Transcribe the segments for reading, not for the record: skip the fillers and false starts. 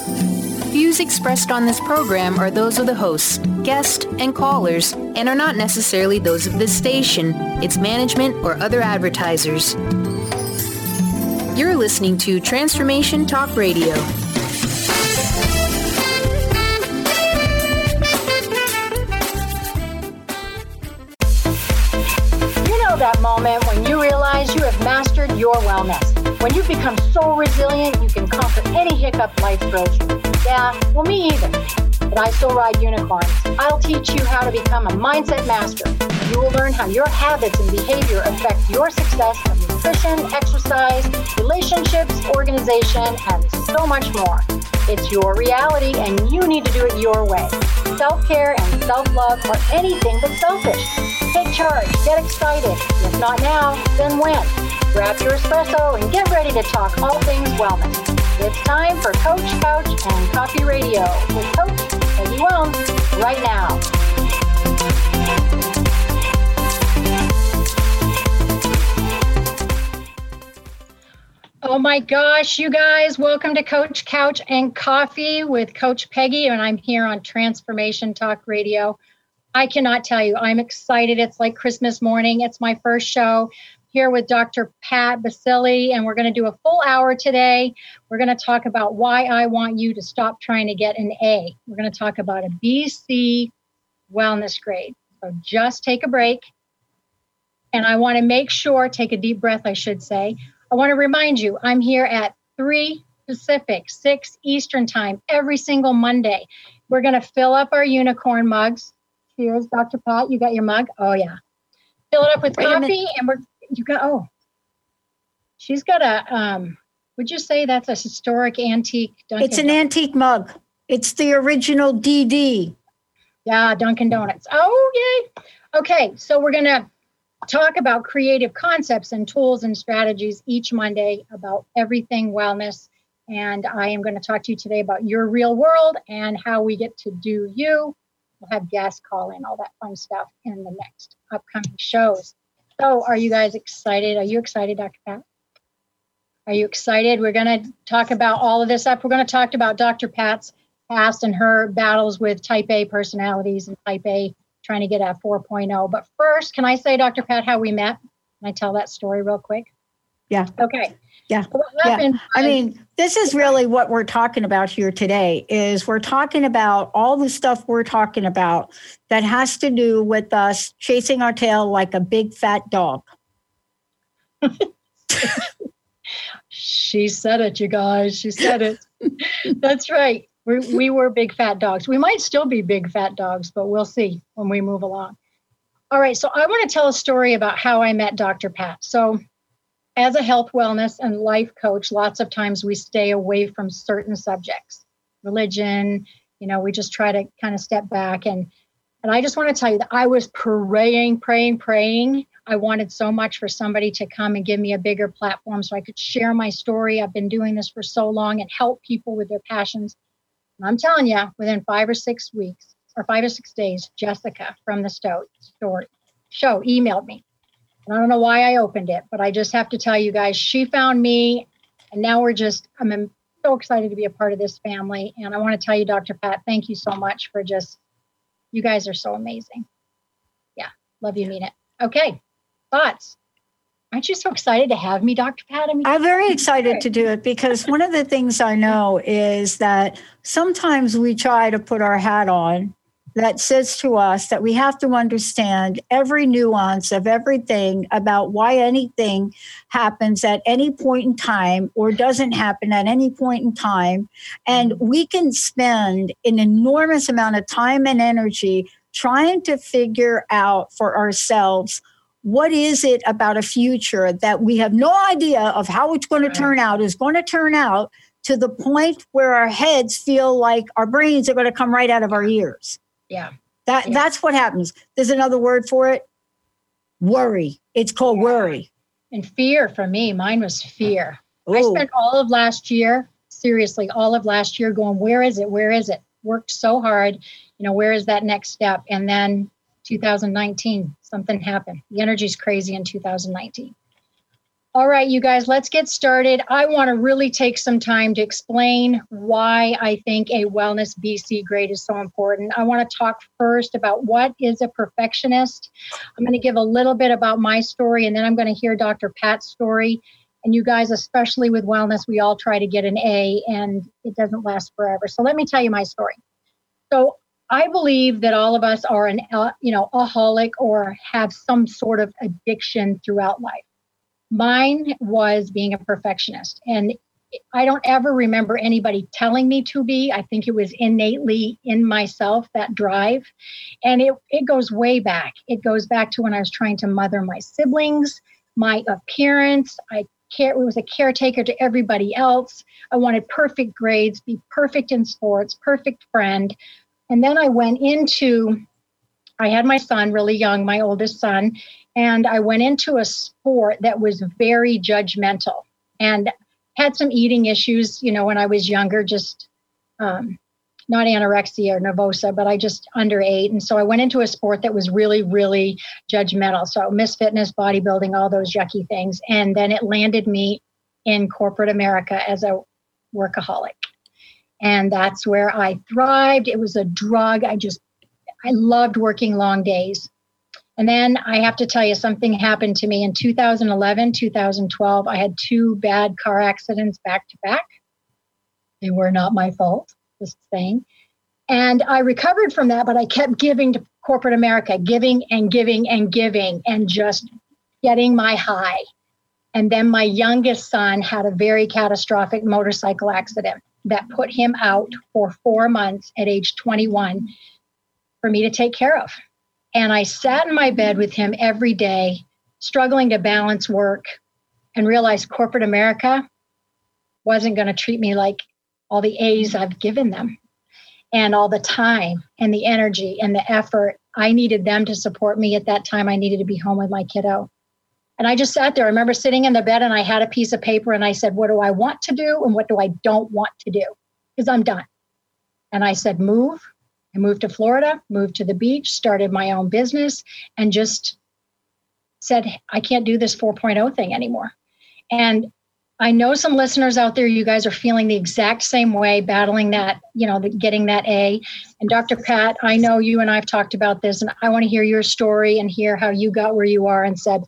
Views expressed on this program are those of the hosts, guests, and callers, and are not necessarily those of this station, its management, or other advertisers. You're listening to Transformation Talk Radio. That moment when you realize you have mastered your wellness. When you've become so resilient, you can conquer any hiccup life throws you. Yeah, well, me either. But I still ride unicorns. I'll teach you how to become a mindset master. You will learn how your habits and behavior affect your success of nutrition, exercise, relationships, organization, and so much more. It's your reality, and you need to do it your way. Self-care and self-love are anything but selfish. Take charge, get excited. If not now, then when? Grab your espresso and get ready to talk all things wellness. It's time for Coach, Couch, and Coffee Radio with Coach Peggy Wellness right now. Oh my gosh, you guys, welcome to Coach, Couch, and Coffee with Coach Peggy, and I'm here on Transformation Talk Radio. I cannot tell you, I'm excited. It's like Christmas morning. It's my first show here with Dr. Pat Baccili, and we're going to do a full hour today. We're going to talk about why I want you to stop trying to get an A. We're going to talk about a BC wellness grade. So just take a break, and I want to make sure, take a deep breath, I should say. I want to remind you, I'm here at 3 Pacific, 6 Eastern time, every single Monday. We're going to fill up our unicorn mugs. Cheers, Dr. Pat. You got your mug? Oh, yeah. Fill it up with coffee, and she's got a, would you say that's a historic antique Dunkin'? It's an antique mug. It's the original DD. Yeah, Dunkin' Donuts. Oh, yay. Okay, so we're going to talk about creative concepts and tools and strategies each Monday about everything wellness. And I am going to talk to you today about your real world and how we get to do you. We'll have guests call in, all that fun stuff in the next upcoming shows. So are you guys excited? Are you excited, Dr. Pat? Are you excited? We're going to talk about all of this up. We're going to talk about Dr. Pat's past and her battles with type A personalities and type A trying to get a 4.0. But first, can I say, Dr. Pat, how we met? Can I tell that story real quick? Yeah. Okay. Yeah. Yeah. I mean, this is really what we're talking about here today is we're talking about all the stuff we're talking about that has to do with us chasing our tail like a big fat dog. She said it, you guys. She said it. That's right. We were big fat dogs. We might still be big fat dogs, but we'll see when we move along. All right. So I want to tell a story about how I met Dr. Pat. So as a health, wellness, and life coach, lots of times we stay away from certain subjects. Religion, we just try to kind of step back. And I just want to tell you that I was praying. I wanted so much for somebody to come and give me a bigger platform so I could share my story. I've been doing this for so long and help people with their passions. And I'm telling you, within 5 or 6 weeks, or 5 or 6 days, Jessica from the show emailed me. I don't know why I opened it, but I just have to tell you guys, she found me, and now I'm so excited to be a part of this family. And I want to tell you, Dr. Pat, thank you so much for you guys are so amazing. Yeah, love you, mean it. Okay, thoughts? Aren't you so excited to have me, Dr. Pat? I'm very excited to do it because one of the things I know is that sometimes we try to put our hat on that says to us that we have to understand every nuance of everything about why anything happens at any point in time or doesn't happen at any point in time. And we can spend an enormous amount of time and energy trying to figure out for ourselves what is it about a future that we have no idea of how it's going to turn out, is going to turn out to the point where our heads feel like our brains are going to come right out of our ears. Yeah. That's what happens. There's another word for it. Worry. It's called worry. And fear for me, mine was fear. Ooh. I spent all of last year going, where is it? Where is it? Worked so hard. Where is that next step? And then 2019, something happened. The energy's crazy in 2019. All right, you guys, let's get started. I want to really take some time to explain why I think a Wellness BC grade is so important. I want to talk first about what is a perfectionist. I'm going to give a little bit about my story, and then I'm going to hear Dr. Pat's story. And you guys, especially with wellness, we all try to get an A, and it doesn't last forever. So let me tell you my story. So I believe that all of us are an aholic or have some sort of addiction throughout life. Mine was being a perfectionist, and I don't ever remember anybody telling me to be. I think it was innately in myself, that drive. And it goes way back. It goes back to when I was trying to mother my siblings, my appearance. I was a caretaker to everybody else. I wanted perfect grades, be perfect in sports, perfect friend. And then I had my son really young, my oldest son, and I went into a sport that was very judgmental and had some eating issues, when I was younger, just not anorexia or nervosa, but I just underate. And so I went into a sport that was really, really judgmental. So Miss Fitness, bodybuilding, all those yucky things. And then it landed me in corporate America as a workaholic. And that's where I thrived. It was a drug. I loved working long days. And then I have to tell you, something happened to me in 2011, 2012. I had 2 bad car accidents back to back. They were not my fault, just saying. And I recovered from that, but I kept giving to corporate America, giving and giving and giving and just getting my high. And then my youngest son had a very catastrophic motorcycle accident that put him out for 4 months at age 21 for me to take care of. And I sat in my bed with him every day, struggling to balance work, and realized corporate America wasn't going to treat me like all the A's I've given them, and all the time and the energy and the effort. I needed them to support me at that time. I needed to be home with my kiddo. And I just sat there. I remember sitting in the bed, and I had a piece of paper, and I said, what do I want to do and what do I don't want to do? Because I'm done. And I said, move. I moved to Florida, moved to the beach, started my own business, and just said, I can't do this 4.0 thing anymore. And I know some listeners out there, you guys are feeling the exact same way, battling that, getting that A. And Dr. Pat, I know you and I've talked about this, and I want to hear your story and hear how you got where you are and said,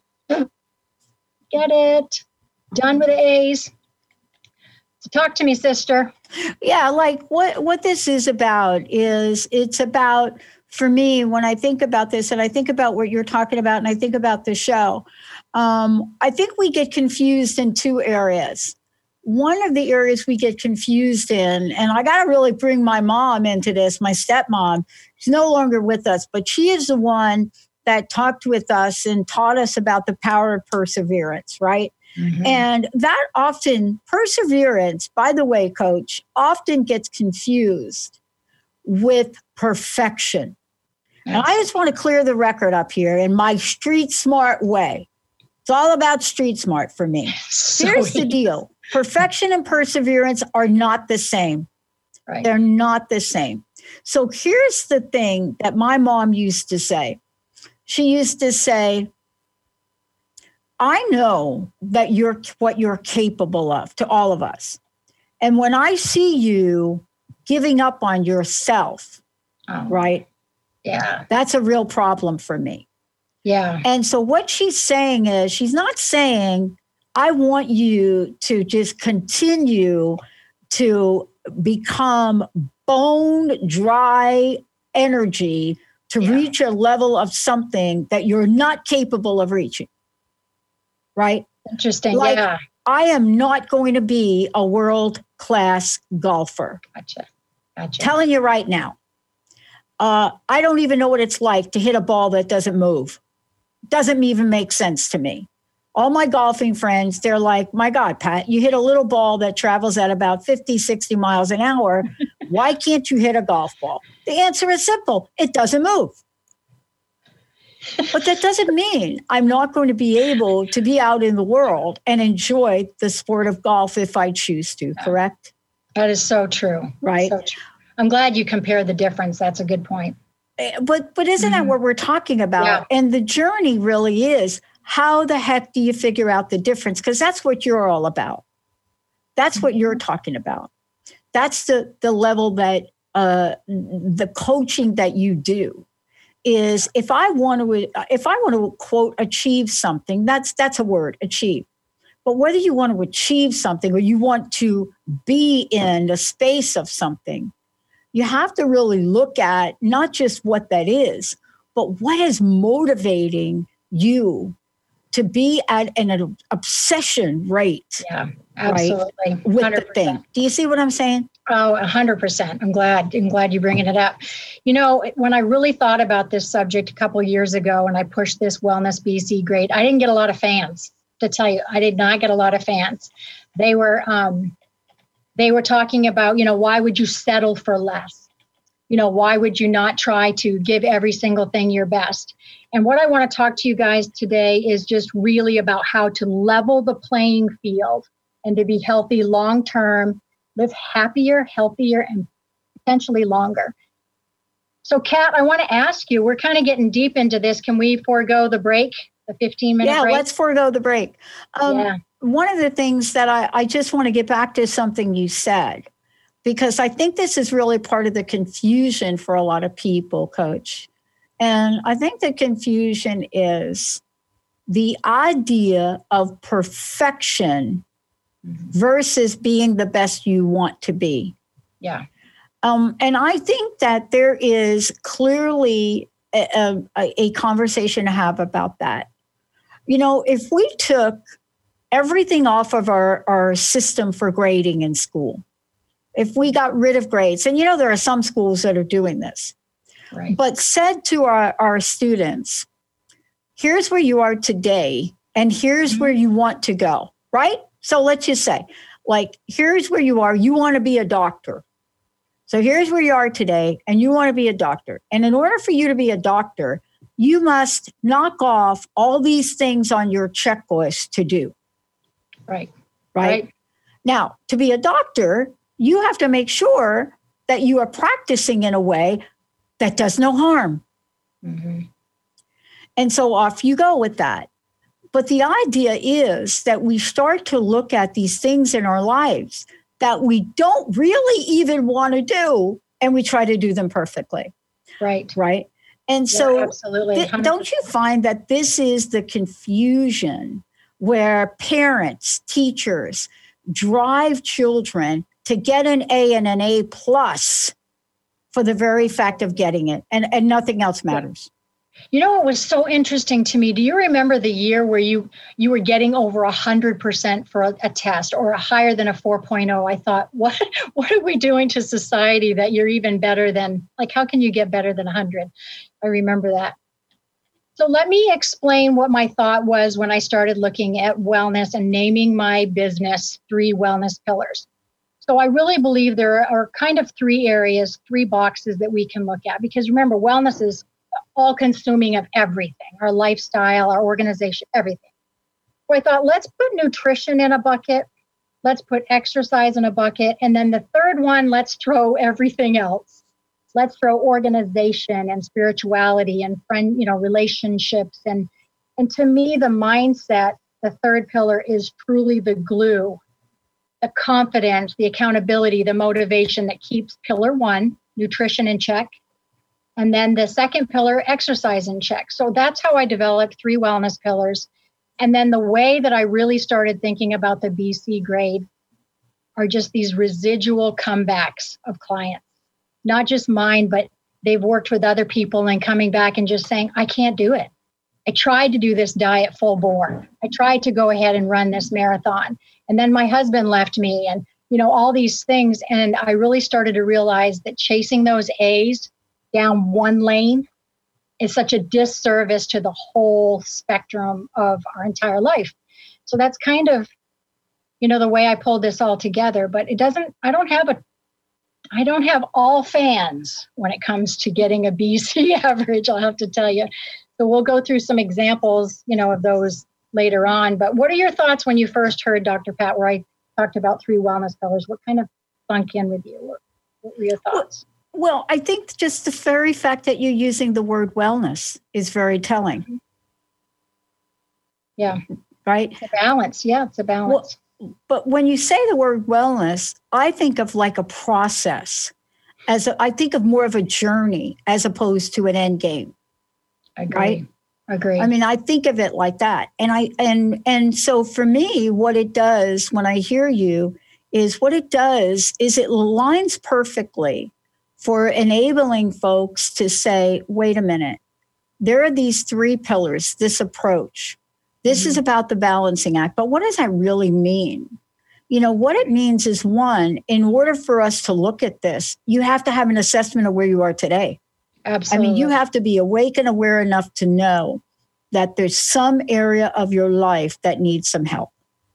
get it, done with the A's. So talk to me, sister. Yeah, like what this is about is it's about, for me, when I think about this and I think about what you're talking about and I think about the show, I think we get confused in 2 areas. One of the areas we get confused in, and I got to really bring my mom into this, my stepmom. She's no longer with us, but she is the one that talked with us and taught us about the power of perseverance, right? Mm-hmm. And that often, perseverance, by the way, Coach, often gets confused with perfection. Yes. And I just want to clear the record up here in my street smart way. It's all about street smart for me. Here's the deal. Perfection and perseverance are not the same. Right. They're not the same. So here's the thing that my mom used to say. She used to say, I know that you're what you're capable of, to all of us. And when I see you giving up on yourself, right? Yeah. That's a real problem for me. Yeah. And so what she's saying is, she's not saying, I want you to just continue to become bone dry energy to reach a level of something that you're not capable of reaching. Right? Interesting. Like, yeah. I am not going to be a world-class golfer. Gotcha. Telling you right now. I don't even know what it's like to hit a ball that doesn't move. Doesn't even make sense to me. All my golfing friends, they're like, my God, Pat, you hit a little ball that travels at about 50, 60 miles an hour. Why can't you hit a golf ball? The answer is simple. It doesn't move. But that doesn't mean I'm not going to be able to be out in the world and enjoy the sport of golf if I choose to, correct? That is so true. Right. So true. I'm glad you compared the difference. That's a good point. But isn't that what we're talking about? Yeah. And the journey really is, how the heck do you figure out the difference? Because that's what you're all about. That's what you're talking about. That's the level that the coaching that you do is. If I want to quote achieve something, that's a word, achieve. But whether you want to achieve something or you want to be in the space of something, you have to really look at not just what that is, but what is motivating you to be at an obsession rate. Yeah, absolutely. Right, with 100%. The thing. Do you see what I'm saying? Oh, 100%. I'm glad you're bringing it up. You know, when I really thought about this subject a couple of years ago and I pushed this Wellness BC grade, I didn't get a lot of fans, to tell you. I did not get a lot of fans. They were talking about, why would you settle for less? Why would you not try to give every single thing your best? And what I want to talk to you guys today is just really about how to level the playing field and to be healthy long-term, live happier, healthier, and potentially longer. So, Kat, I want to ask you, we're kind of getting deep into this. Can we forego the break, the 15-minute break? Yeah, let's forego the break. One of the things that I just want to get back to something you said, because I think this is really part of the confusion for a lot of people, Coach. And I think the confusion is the idea of perfection versus being the best you want to be. Yeah. And I think that there is clearly a conversation to have about that. If we took everything off of our system for grading in school, if we got rid of grades, and there are some schools that are doing this, right, but said to our students, here's where you are today, and here's where you want to go, right? So let's just say, here's where you are. You want to be a doctor. So here's where you are today, and you want to be a doctor. And in order for you to be a doctor, you must knock off all these things on your checklist to do. Right. Now, to be a doctor, you have to make sure that you are practicing in a way that does no harm. Mm-hmm. And so off you go with that. But the idea is that we start to look at these things in our lives that we don't really even want to do, and we try to do them perfectly. Right. And so absolutely. Don't you find that this is the confusion where parents, teachers drive children to get an A and an A plus for the very fact of getting it, and nothing else matters? What was so interesting to me? Do you remember the year where you were getting over 100% for a test, or higher than a 4.0? I thought, what are we doing to society that you're even better than, how can you get better than 100? I remember that. So let me explain what my thought was when I started looking at wellness and naming my business 3 Wellness Pillars. So I really believe there are kind of 3 areas, 3 boxes that we can look at, because remember, wellness is all consuming of everything, our lifestyle, our organization, everything. So I thought, let's put nutrition in a bucket. Let's put exercise in a bucket. And then the third one, let's throw everything else. Let's throw organization and spirituality and relationships. And to me, the mindset, the third pillar, is truly the glue, the confidence, the accountability, the motivation that keeps pillar 1, nutrition, in check. And then the second pillar, exercise, in check. So that's how I developed 3 wellness pillars. And then the way that I really started thinking about the BC grade are just these residual comebacks of clients, not just mine, but they've worked with other people and coming back and just saying, I can't do it. I tried to do this diet full bore. I tried to go ahead and run this marathon. And then my husband left me, and, all these things. And I really started to realize that chasing those A's down one lane is such a disservice to the whole spectrum of our entire life. So that's kind of, the way I pulled this all together. But I don't have all fans when it comes to getting a BC average, I'll have to tell you. So we'll go through some examples, of those later on. But what are your thoughts when you first heard, Dr. Pat, where I talked about 3 wellness pillars? What kind of sunk in with you? What were your thoughts? Well, I think just the very fact that you're using the word wellness is very telling. Yeah. Right? It's a balance. Yeah, it's a balance. Well, but when you say the word wellness, I think of like a process. I think of more of a journey as opposed to an end game. Agree. Right? Agree. I mean, I think of it like that. And so for me, what it does when I hear you is what it does is it aligns perfectly for enabling folks to say, wait a minute, there are these 3 pillars, this approach. This is about the balancing act. But what does that really mean? You know, what it means is, one, in order for us to look at this, you have to have an assessment of where you are today. Absolutely. I mean, you have to be awake and aware enough to know that there's some area of your life that needs some help.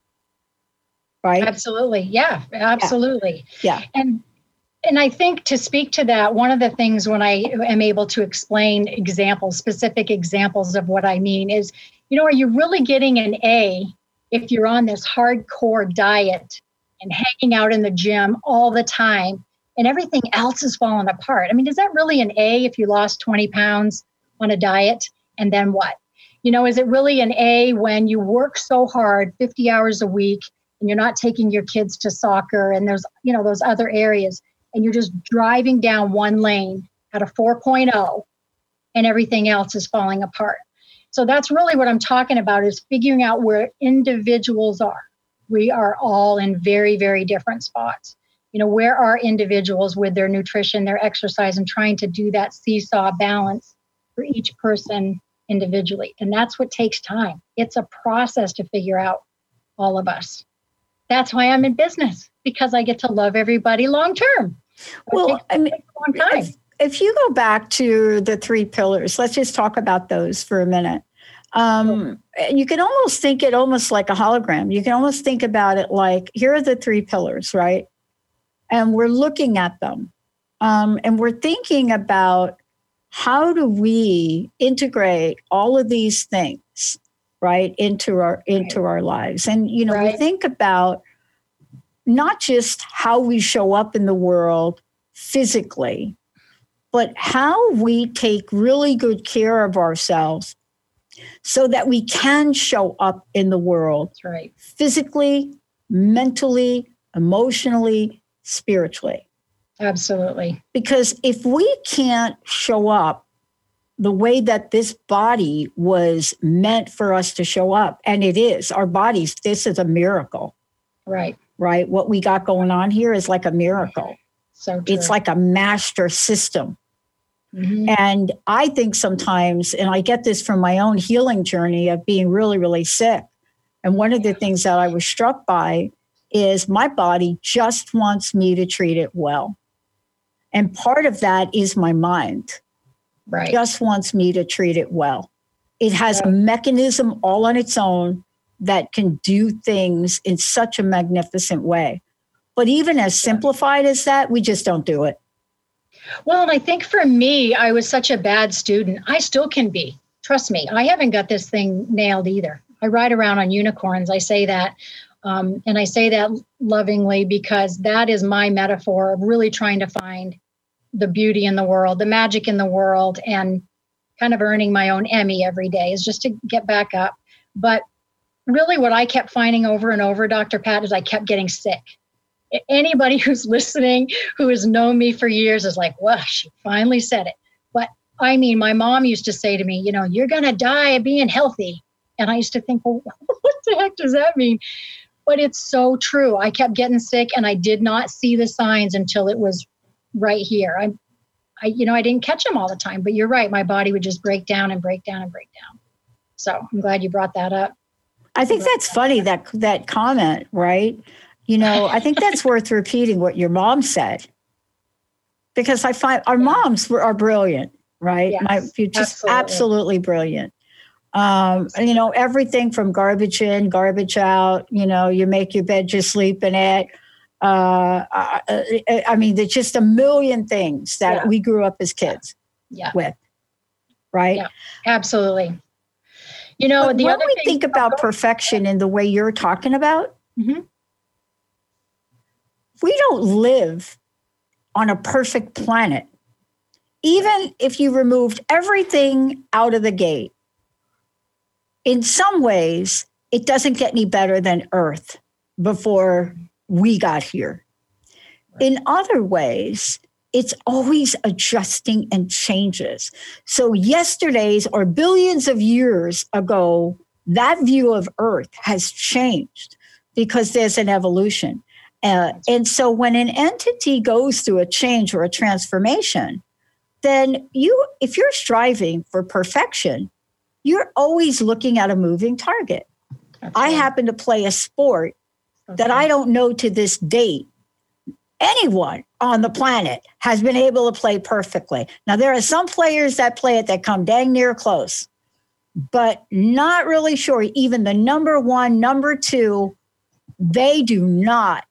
Right? Absolutely. Yeah, absolutely. Yeah. And I think to speak to that, one of the things when I am able to explain examples, specific examples of what I mean is, you know, are you really getting an A if you're on this hardcore diet and hanging out in the gym all the time and everything else is falling apart? I mean, is that really an A if you lost 20 pounds on a diet? And then what? You know, is it really an A when you work so hard, 50 hours a week, and you're not taking your kids to soccer and there's, you know, those other areas, and you're just driving down one lane at a 4.0 and everything else is falling apart? So that's really what I'm talking about, is figuring out where individuals are. We are all in very, very different spots. You know, where are individuals with their nutrition, their exercise, and trying to do that seesaw balance for each person individually. And that's what takes time. It's a process to figure out, all of us. That's why I'm in business, because I get to love everybody long term. Well, I mean, a long time. If you go back to the 3 pillars, let's just talk about those for a minute. You can almost think it almost like a hologram. You can almost think about it like, here are the 3 pillars, right? And we're looking at them. And we're thinking about, how do we integrate all of these things, right, into our lives? And, you know, we think about not just how we show up in the world physically, but how we take really good care of ourselves so that we can show up in the world physically, mentally, emotionally, spiritually. Absolutely. Because if we can't show up the way that this body was meant for us to show up, and it is, our bodies, this is a miracle. Right. Right? What we got going on here is like a miracle. So true. It's like a master system. Mm-hmm. And I think sometimes, and I get this from my own healing journey of being really, really sick. And one of the things that I was struck by is my body just wants me to treat it well. And part of that is my mind. Right. Just wants me to treat it well. It has a mechanism all on its own that can do things in such a magnificent way. But even as simplified as that, we just don't do it. Well, and I think for me, I was such a bad student. I still can be. Trust me, I haven't got this thing nailed either. I ride around on unicorns. I say that. And I say that lovingly because that is my metaphor of really trying to find the beauty in the world, the magic in the world, and kind of earning my own Emmy every day is just to get back up. But really what I kept finding over and over, Dr. Pat, is I kept getting sick. Anybody who's listening, who has known me for years is like, well, she finally said it. But I mean, my mom used to say to me, you know, you're going to die of being healthy. And I used to think, well, what the heck does that mean? But it's so true. I kept getting sick and I did not see the signs until it was right here. I didn't catch them all the time, but you're right. My body would just break down and break down and break down. So I'm glad you brought that up. I think that's funny, that comment, right? You know, I think that's worth repeating what your mom said, because I find our moms are brilliant, right? Yes, absolutely brilliant. You know, everything from garbage in, garbage out, you know, you make your bed, you sleep in it. I mean, there's just a million things that we grew up as kids with, right? Yeah, absolutely. You know, when we think about perfection in the way you're talking about, we don't live on a perfect planet. Even if you removed everything out of the gate, in some ways, it doesn't get any better than Earth before we got here. In other ways, it's always adjusting and changes. So yesterday's or billions of years ago, that view of Earth has changed because there's an evolution. And so when an entity goes through a change or a transformation, then if you're striving for perfection, you're always looking at a moving target. I happen to play a sport that I don't know to this date anyone on the planet has been able to play perfectly. Now, there are some players that play it that come dang near close, but not really sure. Even the number one, number two, they do not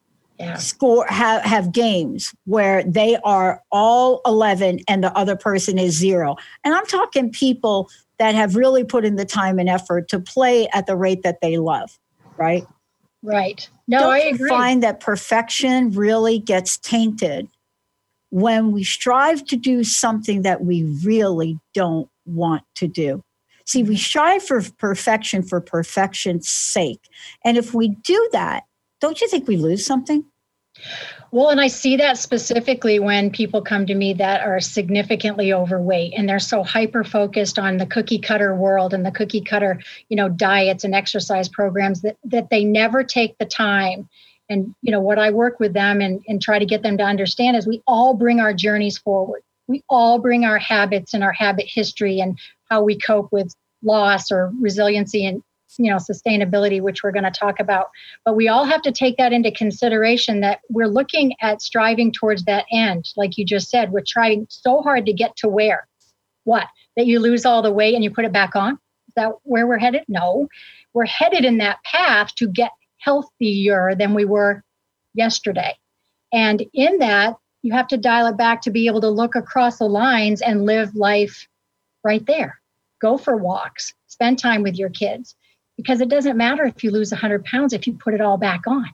have games where they are all 11 and the other person is 0. And I'm talking people that have really put in the time and effort to play at the rate that they love, right? Right. No, Don't I you agree. find that perfection really gets tainted when we strive to do something that we really don't want to do? See, we strive for perfection's sake. And if we do that, don't you think we lose something? Well, and I see that specifically when people come to me that are significantly overweight and they're so hyper focused on the cookie cutter world and the cookie cutter, diets and exercise programs that they never take the time. And, what I work with them and try to get them to understand is we all bring our journeys forward. We all bring our habits and our habit history and how we cope with loss or resiliency and sustainability, which we're going to talk about. But we all have to take that into consideration that we're looking at striving towards that end. Like you just said, we're trying so hard to get to where? What? That you lose all the weight and you put it back on? Is that where we're headed? No. We're headed in that path to get healthier than we were yesterday. And in that, you have to dial it back to be able to look across the lines and live life right there. Go for walks, spend time with your kids. Because it doesn't matter if you lose 100 pounds if you put it all back on.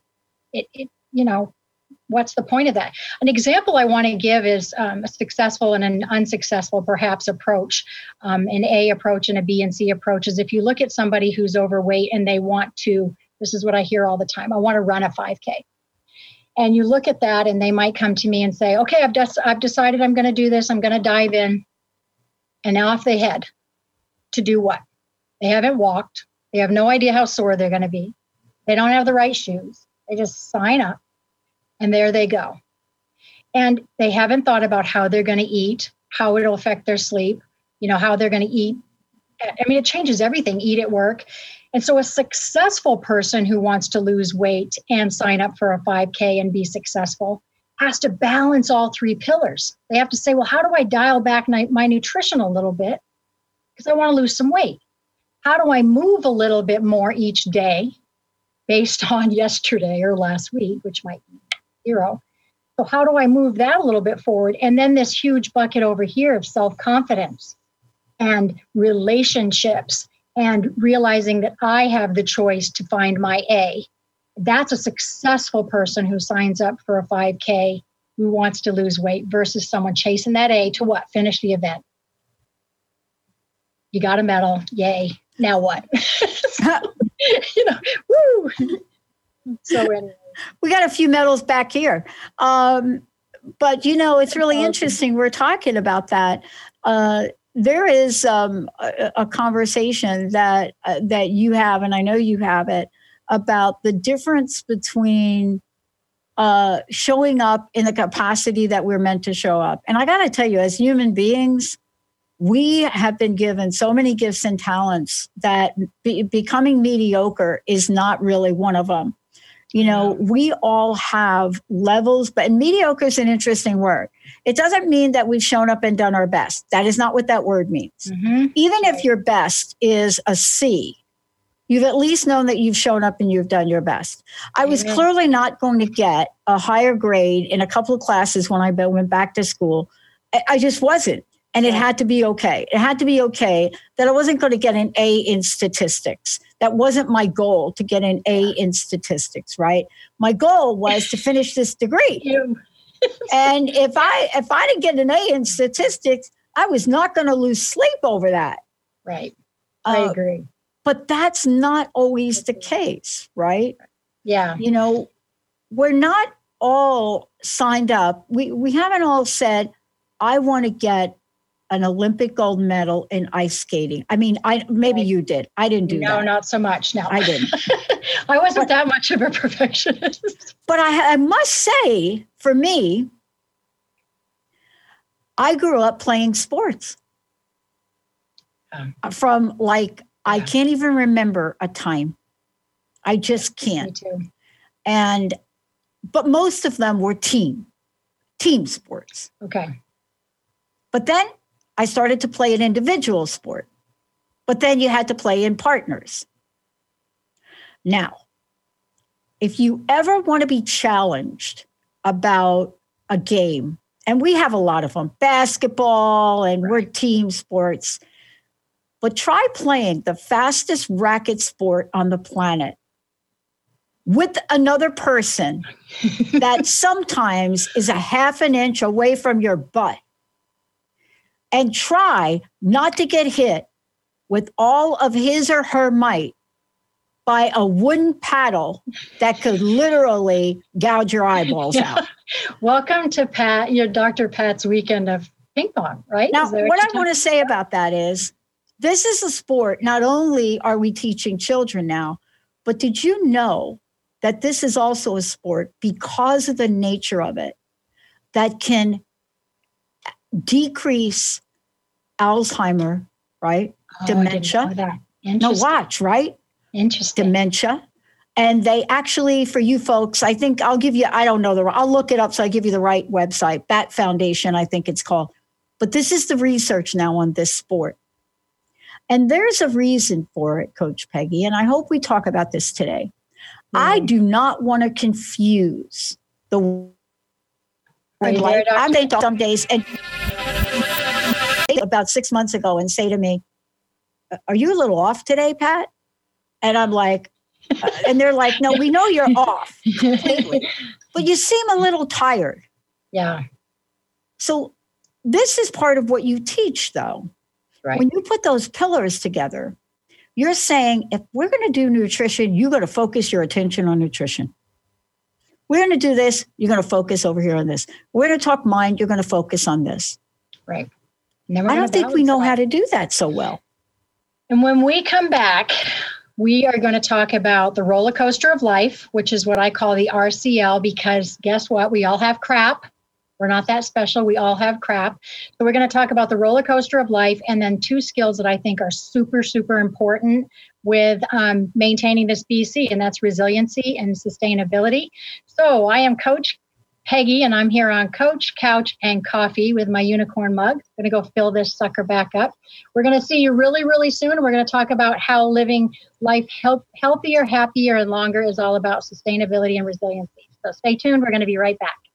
What's the point of that? An example I want to give is a successful and an unsuccessful, perhaps, approach. An A approach and a B and C approach is if you look at somebody who's overweight and they want to, this is what I hear all the time, I want to run a 5K. And you look at that and they might come to me and say, okay, I've decided I'm going to do this. I'm going to dive in. And now off they head to do what? They haven't walked. They have no idea how sore they're going to be. They don't have the right shoes. They just sign up and there they go. And they haven't thought about how they're going to eat, how it'll affect their sleep, how they're going to eat. I mean, it changes everything, eat at work. And so a successful person who wants to lose weight and sign up for a 5K and be successful has to balance all three pillars. They have to say, well, how do I dial back my nutrition a little bit? Because I want to lose some weight. How do I move a little bit more each day based on yesterday or last week, which might be 0? So how do I move that a little bit forward? And then this huge bucket over here of self-confidence and relationships and realizing that I have the choice to find my A. That's a successful person who signs up for a 5K who wants to lose weight versus someone chasing that A to what? Finish the event. You got a medal. Yay. Now what? Woo. So anyway. We got a few medals back here. But, it's really interesting. We're talking about that. There is a conversation that you have, and I know you have it, about the difference between showing up in the capacity that we're meant to show up. And I got to tell you, as human beings, we have been given so many gifts and talents that becoming mediocre is not really one of them. We all have levels, but mediocre is an interesting word. It doesn't mean that we've shown up and done our best. That is not what that word means. Mm-hmm. Even if your best is a C, you've at least known that you've shown up and you've done your best. I was clearly not going to get a higher grade in a couple of classes when I went back to school. I just wasn't. And it had to be okay. It had to be okay that I wasn't going to get an A in statistics. That wasn't my goal, to get an A in statistics, right? My goal was to finish this degree. And if I didn't get an A in statistics, I was not going to lose sleep over that. Right. I agree. But that's not always the case, right? Yeah. You know, we're not all signed up. We haven't all said, I want to get an Olympic gold medal in ice skating. I mean, maybe you did. I didn't do that. No, not so much. No, I didn't. I wasn't that much of a perfectionist. But I must say, for me, I grew up playing sports from I can't even remember a time. I just can't. Me too. But most of them were team sports. Okay. But then I started to play an individual sport. But then you had to play in partners. Now, if you ever want to be challenged about a game, and we have a lot of them, basketball, and we're team sports, but try playing the fastest racket sport on the planet with another person that sometimes is a half an inch away from your butt, and try not to get hit with all of his or her might by a wooden paddle that could literally gouge your eyeballs out. Welcome to your Dr. Pat's weekend of ping pong, right? Now, what I want to say about that is, this is a sport. Not only are we teaching children now, but did you know that this is also a sport, because of the nature of it, that can decrease Alzheimer, right? Dementia. I didn't know that. No, watch, right? Interesting. Dementia. And they actually, for you folks, I think I'll give you, I don't know, I'll look it up so I give you the right website, Bat Foundation, I think it's called. But this is the research now on this sport. And there's a reason for it, Coach Peggy, and I hope we talk about this today. I do not want to confuse the like I think some days, and about 6 months ago, and say to me, "Are you a little off today, Pat?" And I'm like, and they're like, "No, we know you're off completely, but you seem a little tired." Yeah. So this is part of what you teach, though. Right. When you put those pillars together, you're saying, if we're going to do nutrition, you're going to focus your attention on nutrition. We're going to do this, you're going to focus over here on this. We're going to talk mind, you're going to focus on this. Right. I don't think we know how to do that so well. And when we come back, we are going to talk about the roller coaster of life, which is what I call the RCL, because guess what? We all have crap. We're not that special. We all have crap. So we're going to talk about the roller coaster of life, and then 2 skills that I think are super, super important with maintaining this BC, and that's resiliency and sustainability. So I am Coach Peggy, and I'm here on Coach, Couch, and Coffee with my unicorn mug. I'm going to go fill this sucker back up. We're going to see you really, really soon. And we're going to talk about how living life healthier, happier, and longer is all about sustainability and resiliency. So stay tuned. We're going to be right back.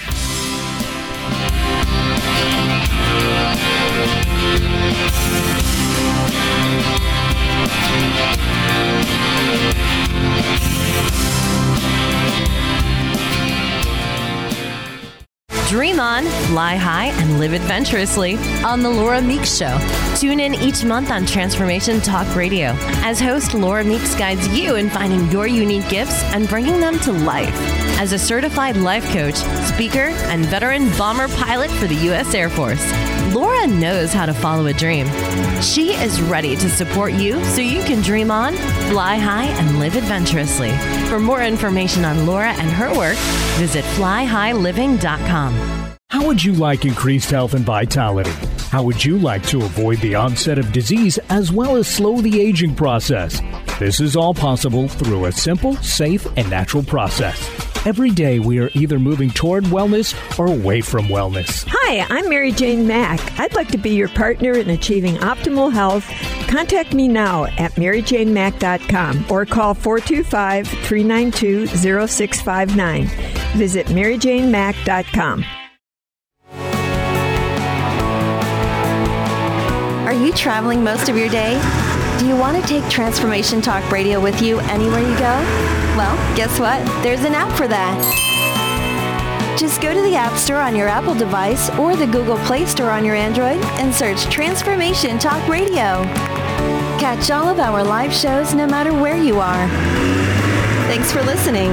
Dream on, fly high, and live adventurously on The Laura Meeks Show. Tune in each month on Transformation Talk Radio as host Laura Meeks guides you in finding your unique gifts and bringing them to life. As a certified life coach, speaker, and veteran bomber pilot for the U.S. Air Force, Laura knows how to follow a dream. She is ready to support you so you can dream on, fly high, and live adventurously. For more information on Laura and her work, visit flyhighliving.com. How would you like increased health and vitality? How would you like to avoid the onset of disease as well as slow the aging process? This is all possible through a simple, safe, and natural process. Every day we are either moving toward wellness or away from wellness. Hi, I'm Mary Jane Mack. I'd like to be your partner in achieving optimal health. Contact me now at maryjanemack.com or call 425-392-0659. Visit maryjanemack.com. Are you traveling most of your day? Do you want to take Transformation Talk Radio with you anywhere you go? Well, guess what? There's an app for that. Just go to the App Store on your Apple device or the Google Play Store on your Android and search Transformation Talk Radio. Catch all of our live shows no matter where you are. Thanks for listening.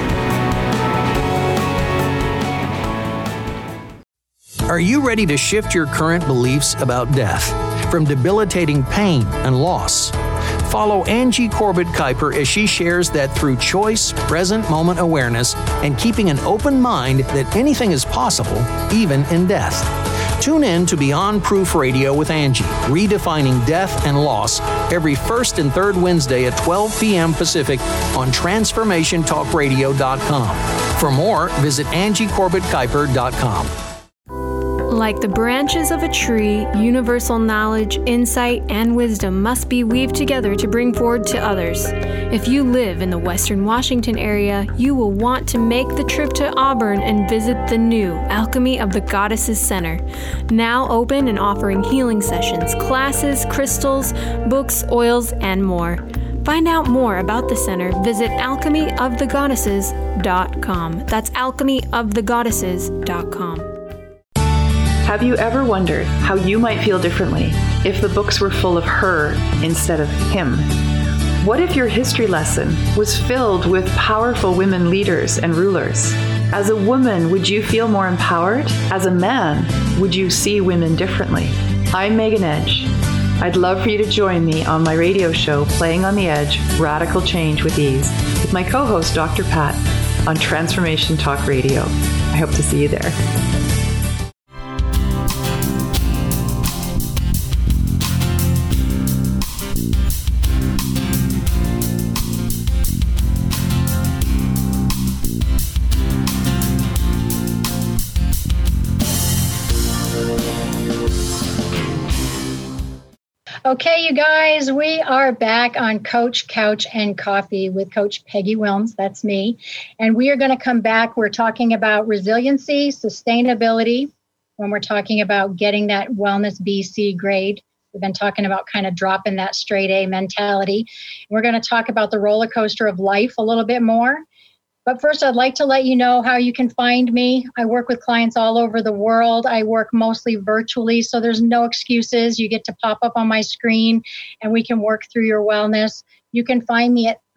Are you ready to shift your current beliefs about death from debilitating pain and loss? Follow Angie Corbett Kuiper as she shares that through choice, present moment awareness, and keeping an open mind that anything is possible, even in death. Tune in to Beyond Proof Radio with Angie, redefining death and loss, every first and third Wednesday at 12 p.m. Pacific on TransformationTalkRadio.com. For more, visit AngieCorbettKuiper.com. Like the branches of a tree, universal knowledge, insight, and wisdom must be weaved together to bring forward to others. If you live in the Western Washington area, you will want to make the trip to Auburn and visit the new Alchemy of the Goddesses Center, now open and offering healing sessions, classes, crystals, books, oils, and more. Find out more about the center, visit alchemyofthegoddesses.com. That's alchemyofthegoddesses.com. Have you ever wondered how you might feel differently if the books were full of her instead of him? What if your history lesson was filled with powerful women leaders and rulers? As a woman, would you feel more empowered? As a man, would you see women differently? I'm Megan Edge. I'd love for you to join me on my radio show, Playing on the Edge, Radical Change with Ease, with my co-host, Dr. Pat, on Transformation Talk Radio. I hope to see you there. Okay, you guys, we are back on Coach, Couch, and Coffee with Coach Peggy Wilms. That's me. And we are going to come back. We're talking about resiliency, sustainability, when we're talking about getting that Wellness BC grade. We've been talking about kind of dropping that straight A mentality. We're going to talk about the roller coaster of life a little bit more. But first, I'd like to let you know how you can find me. I work with clients all over the world. I work mostly virtually, so there's no excuses. You get to pop up on my screen, and we can work through your wellness. You can find me at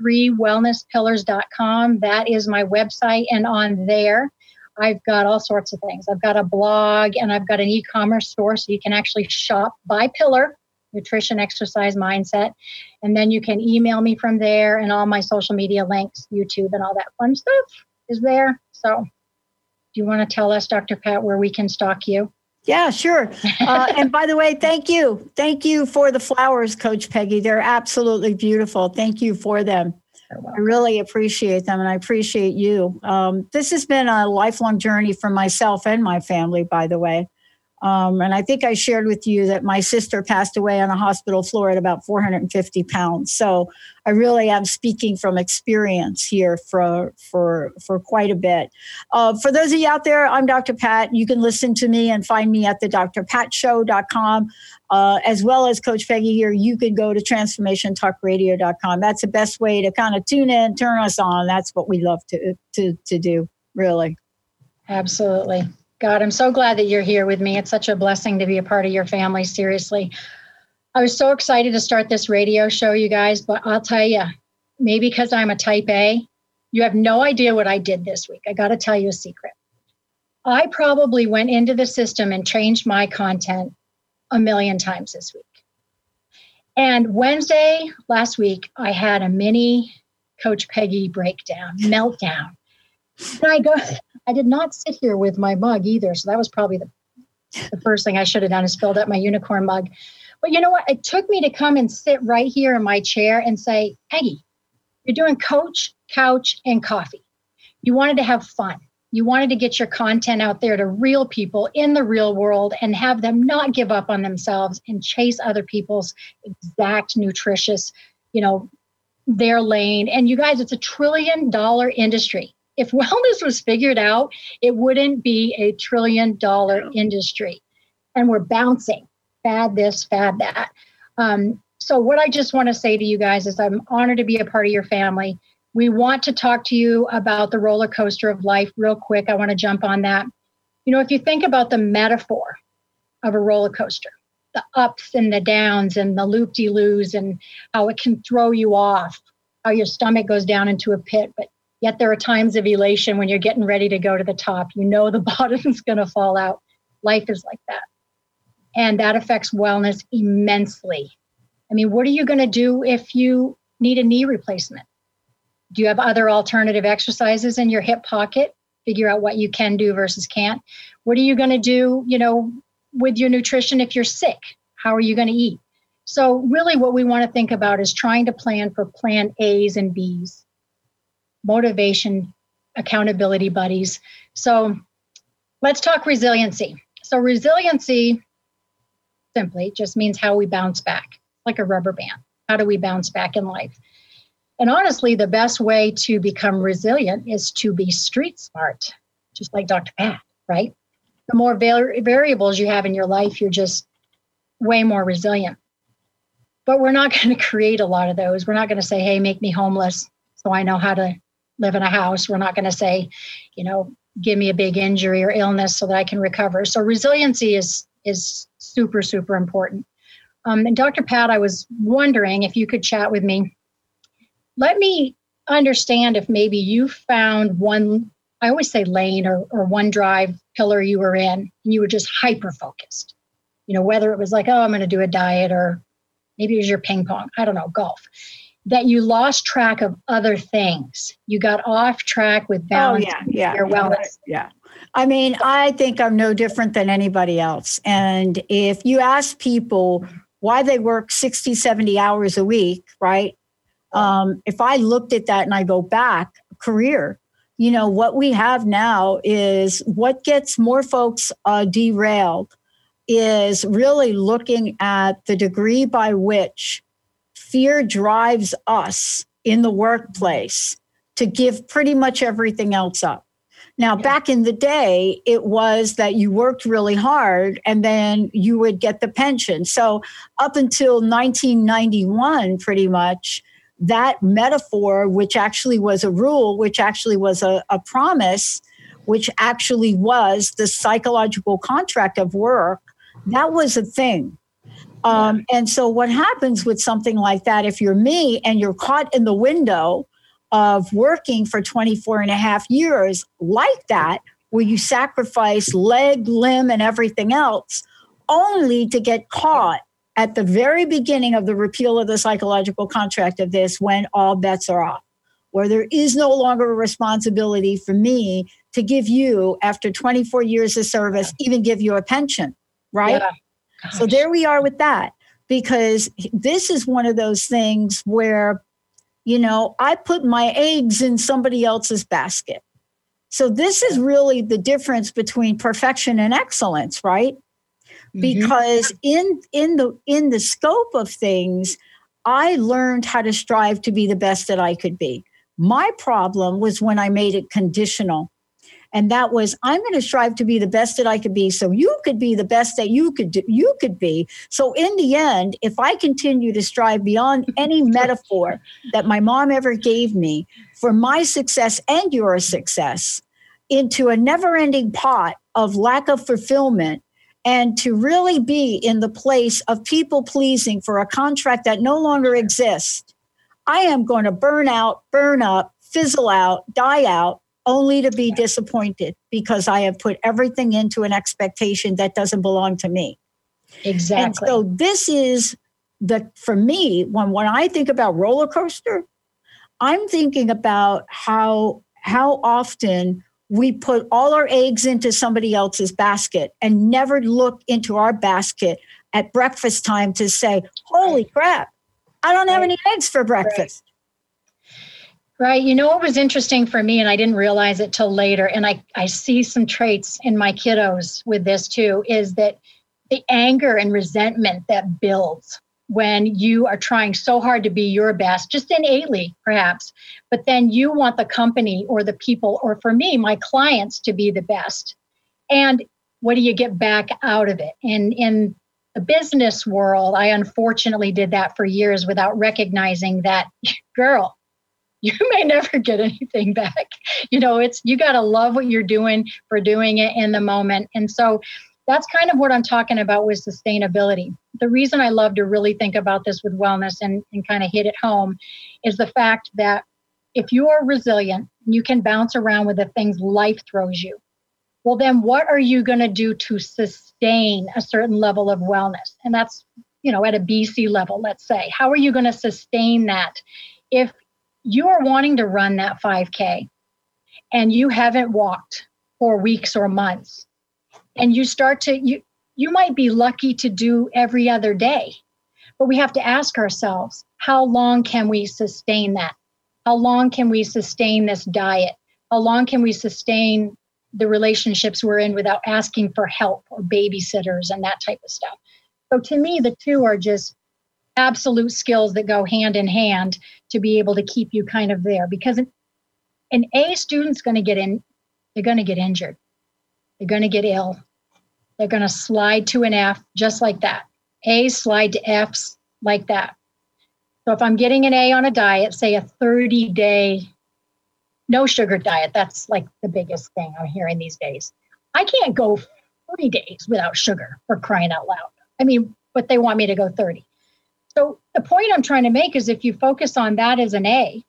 3wellnesspillars.com. That is my website, and on there, I've got all sorts of things. I've got a blog, and I've got an e-commerce store, so you can actually shop by pillar, nutrition, exercise, mindset. And then you can email me from there, and all my social media links, YouTube and all that fun stuff is there. So do you want to tell us, Dr. Pat, where we can stalk you? Yeah, sure. And by the way, thank you. Thank you for the flowers, Coach Peggy. They're absolutely beautiful. Thank you for them. I really appreciate them, and I appreciate you. This has been a lifelong journey for myself and my family, by the way. And I think I shared with you that my sister passed away on a hospital floor at about 450 pounds. So I really am speaking from experience here for quite a bit. For those of you out there, I'm Dr. Pat. You can listen to me and find me at the drpatshow.com. As well as Coach Peggy here, you can go to transformationtalkradio.com. That's the best way to kind of tune in, turn us on. That's what we love to do, really. Absolutely. God, I'm so glad that you're here with me. It's such a blessing to be a part of your family, seriously. I was so excited to start this radio show, you guys, but I'll tell you, maybe because I'm a type A, you have no idea what I did this week. I got to tell you a secret. I probably went into the system and changed my content 1 million times this week. And Wednesday last week, I had a mini Coach Peggy breakdown, meltdown. And I did not sit here with my mug either. So that was probably the first thing I should have done is filled up my unicorn mug. But you know what? It took me to come and sit right here in my chair and say, Peggy, you're doing Coach, Couch, and Coffee. You wanted to have fun. You wanted to get your content out there to real people in the real world and have them not give up on themselves and chase other people's exact nutritious, their lane. And you guys, it's $1 trillion industry. If wellness was figured out, it wouldn't be $1 trillion industry. And we're bouncing, fad this, fad that. So what I just want to say to you guys is I'm honored to be a part of your family. We want to talk to you about the roller coaster of life real quick. I want to jump on that. If you think about the metaphor of a roller coaster, the ups and the downs and the loop-de-loos and how it can throw you off, how your stomach goes down into a pit. But yet there are times of elation when you're getting ready to go to the top. You know the bottom is going to fall out. Life is like that. And that affects wellness immensely. I mean, what are you going to do if you need a knee replacement? Do you have other alternative exercises in your hip pocket? Figure out what you can do versus can't. What are you going to do, with your nutrition if you're sick? How are you going to eat? So really what we want to think about is trying to plan for plan A's and B's. Motivation, accountability buddies. So let's talk resiliency. So resiliency simply just means how we bounce back, like a rubber band. How do we bounce back in life? And honestly, the best way to become resilient is to be street smart, just like Dr. Pat, right? The more variables you have in your life, you're just way more resilient. But we're not going to create a lot of those. We're not going to say, hey, make me homeless so I know how to live in a house. We're not going to say, give me a big injury or illness so that I can recover. So resiliency is super, super important. And Dr. Pat, I was wondering if you could chat with me. Let me understand if maybe you found one, I always say lane or one drive pillar you were in, and you were just hyper-focused. Whether it was like, I'm going to do a diet, or maybe it was your ping pong, I don't know, golf, that you lost track of other things. You got off track with balance. Your wellness. Yeah. I mean, I think I'm no different than anybody else. And if you ask people why they work 60, 70 hours a week, right? If I looked at that and I go back, career, what we have now is what gets more folks derailed is really looking at the degree by which fear drives us in the workplace to give pretty much everything else up. Now, back in the day, it was that you worked really hard and then you would get the pension. So up until 1991, pretty much, that metaphor, which actually was a rule, which actually was a promise, which actually was the psychological contract of work, that was a thing. And so what happens with something like that, if you're me and you're caught in the window of working for 24 and a half years like that, where you sacrifice leg, limb, and everything else, only to get caught at the very beginning of the repeal of the psychological contract of this, when all bets are off, where there is no longer a responsibility for me to give you, after 24 years of service, even give you a pension, right? Yeah. So there we are with that, because this is one of those things where, I put my eggs in somebody else's basket. So this is really the difference between perfection and excellence, right? Because in the scope of things, I learned how to strive to be the best that I could be. My problem was when I made it conditional. And that was, I'm going to strive to be the best that I could be so you could be the best that you could be. So in the end, if I continue to strive beyond any metaphor that my mom ever gave me for my success and your success, into a never-ending pot of lack of fulfillment, and to really be in the place of people pleasing for a contract that no longer exists, I am going to burn out, burn up, fizzle out, die out, only to be disappointed because I have put everything into an expectation that doesn't belong to me. Exactly. And so this is for me, when I think about roller coaster, I'm thinking about how often we put all our eggs into somebody else's basket and never look into our basket at breakfast time to say, holy crap, I don't have any eggs for breakfast. Right. What was interesting for me, and I didn't realize it till later, and I see some traits in my kiddos with this too, is that the anger and resentment that builds when you are trying so hard to be your best, just innately perhaps, but then you want the company or the people, or for me, my clients, to be the best. And what do you get back out of it? And in the business world, I unfortunately did that for years without recognizing that, girl, you may never get anything back. You got to love what you're doing for doing it in the moment. And so that's kind of what I'm talking about with sustainability. The reason I love to really think about this with wellness and kind of hit it home is the fact that if you are resilient, you can bounce around with the things life throws you. Well, then what are you going to do to sustain a certain level of wellness? And that's, at a BC level, let's say. How are you going to sustain that? If you are wanting to run that 5K and you haven't walked for weeks or months, and you start to, you might be lucky to do every other day, but we have to ask ourselves, how long can we sustain that? How long can we sustain this diet? How long can we sustain the relationships we're in without asking for help or babysitters and that type of stuff? So to me, the two are just absolute skills that go hand in hand to be able to keep you kind of there. Because an A student's going to get in, they're going to get injured. They're going to get ill. They're going to slide to an F just like that. A's slide to F's like that. So if I'm getting an A on a diet, say a 30-day no sugar diet, that's like the biggest thing I'm hearing these days. I can't go 40 days without sugar, for crying out loud. I mean, but they want me to go 30. So the point I'm trying to make is if you focus on that as an A,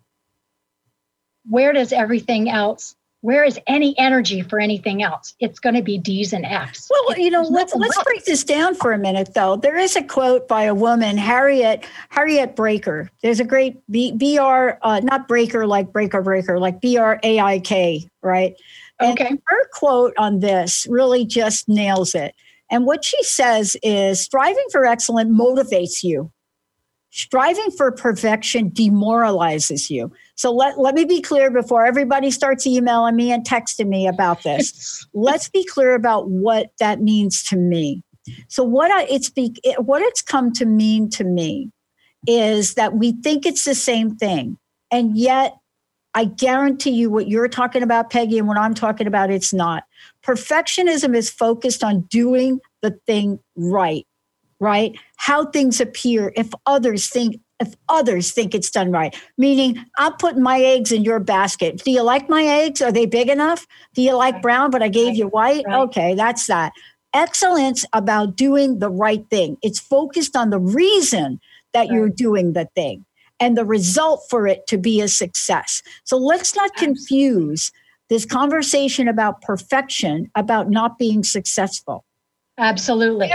where does everything else, where is any energy for anything else? It's going to be D's and F's. Well, let's break this down for a minute, though. There is a quote by a woman, Harriet Braker. There's a great not breaker like breaker, like BRAIK, right? Okay. And her quote on this really just nails it. And what she says is, striving for excellence motivates you. Striving for perfection demoralizes you. So let me be clear before everybody starts emailing me and texting me about this. Let's be clear about what that means to me. So what it's come to mean to me is that we think it's the same thing. And yet I guarantee you what you're talking about, Peggy, and what I'm talking about, it's not. Perfectionism is focused on doing the thing right? How things appear if others think it's done right. Meaning, I'm putting my eggs in your basket. Do you like my eggs? Are they big enough? Do you like brown, but I gave you white? Right. Okay, that's that. Excellence about doing the right thing. It's focused on the reason that you're doing the thing and the result for it to be a success. So let's not confuse this conversation about perfection about not being successful. Absolutely.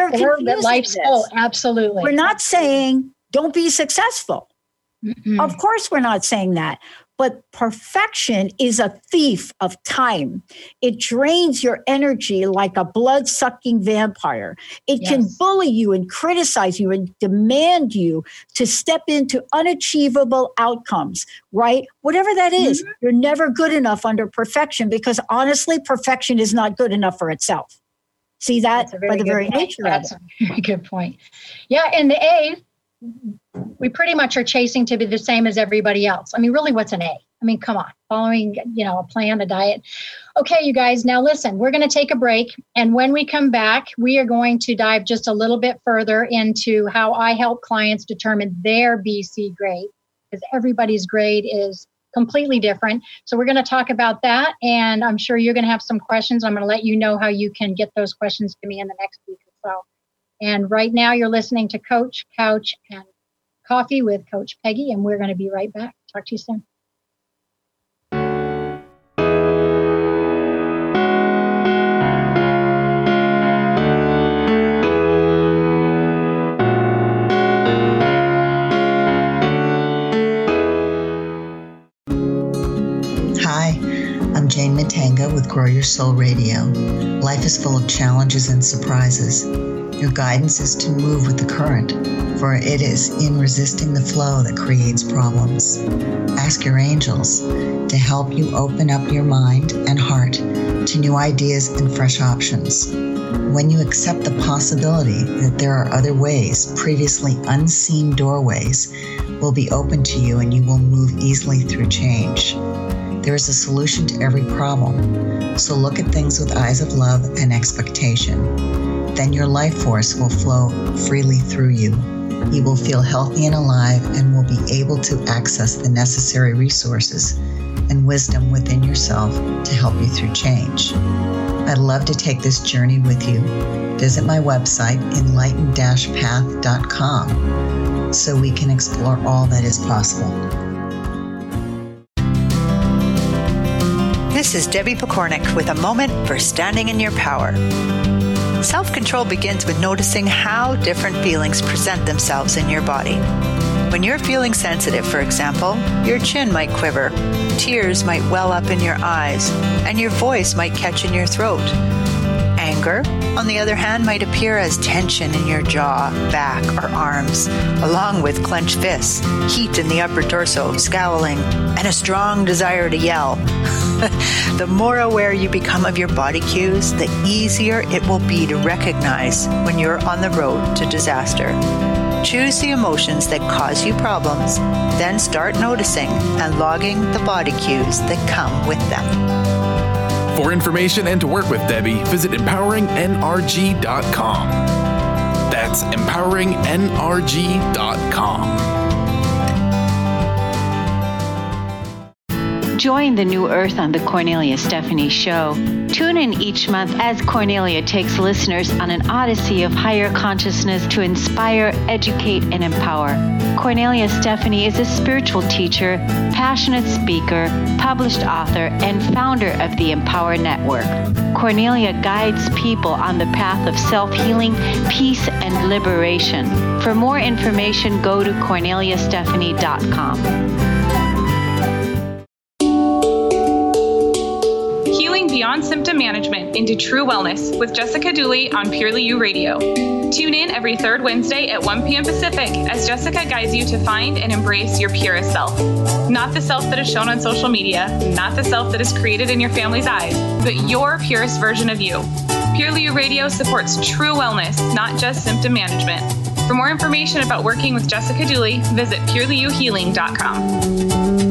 Absolutely. We're not saying don't be successful. Mm-mm. Of course, we're not saying that. But perfection is a thief of time. It drains your energy like a blood-sucking vampire. It can bully you and criticize you and demand you to step into unachievable outcomes, right? Whatever that is, you're never good enough under perfection because honestly, perfection is not good enough for itself. See that by the very nature of it. That's a very good point. Yeah, and the A, we pretty much are chasing to be the same as everybody else. I mean, really, what's an A? I mean, come on, following, a plan, a diet. Okay, you guys, now listen, we're going to take a break. And when we come back, we are going to dive just a little bit further into how I help clients determine their BC grade, because everybody's grade is completely different. So we're going to talk about that. And I'm sure you're going to have some questions. I'm going to let you know how you can get those questions to me in the next week or so. And right now you're listening to Coach, Couch, and Coffee with Coach Peggy, and we're going to be right back. Talk to you soon. I'm Jane Matanga with Grow Your Soul Radio. Life is full of challenges and surprises. Your guidance is to move with the current, for it is in resisting the flow that creates problems. Ask your angels to help you open up your mind and heart to new ideas and fresh options. When you accept the possibility that there are other ways, previously unseen doorways will be open to you and you will move easily through change. There is a solution to every problem, so look at things with eyes of love and expectation. Then your life force will flow freely through you. You will feel healthy and alive and will be able to access the necessary resources and wisdom within yourself to help you through change. I'd love to take this journey with you. Visit my website, enlightened-path.com, so we can explore all that is possible. This is Debbie Pokornik with a moment for standing in your power. Self-control begins with noticing how different feelings present themselves in your body. When you're feeling sensitive, for example, your chin might quiver, tears might well up in your eyes, and your voice might catch in your throat. Anger, on the other hand, might appear as tension in your jaw, back, or arms, along with clenched fists, heat in the upper torso, scowling, and a strong desire to yell. The more aware you become of your body cues, the easier it will be to recognize when you're on the road to disaster. Choose the emotions that cause you problems, then start noticing and logging the body cues that come with them. For information and to work with Debbie, visit empoweringnrg.com. That's empoweringnrg.com. Join the New Earth on the Cornelia Stephanie Show. Tune in each month as Cornelia takes listeners on an odyssey of higher consciousness to inspire, educate, and empower. Cornelia Stephanie is a spiritual teacher, passionate speaker, published author, and founder of the Empower Network. Cornelia guides people on the path of self-healing, peace, and liberation. For more information, go to corneliastephanie.com. Beyond symptom management into true wellness with Jessica Dooley on Purely You Radio. Tune in every third Wednesday at 1 p.m. Pacific as Jessica guides you to find and embrace your purest self. Not the self that is shown on social media, not the self that is created in your family's eyes, but your purest version of you. Purely You Radio supports true wellness, not just symptom management. For more information about working with Jessica Dooley, visit purelyyouhealing.com.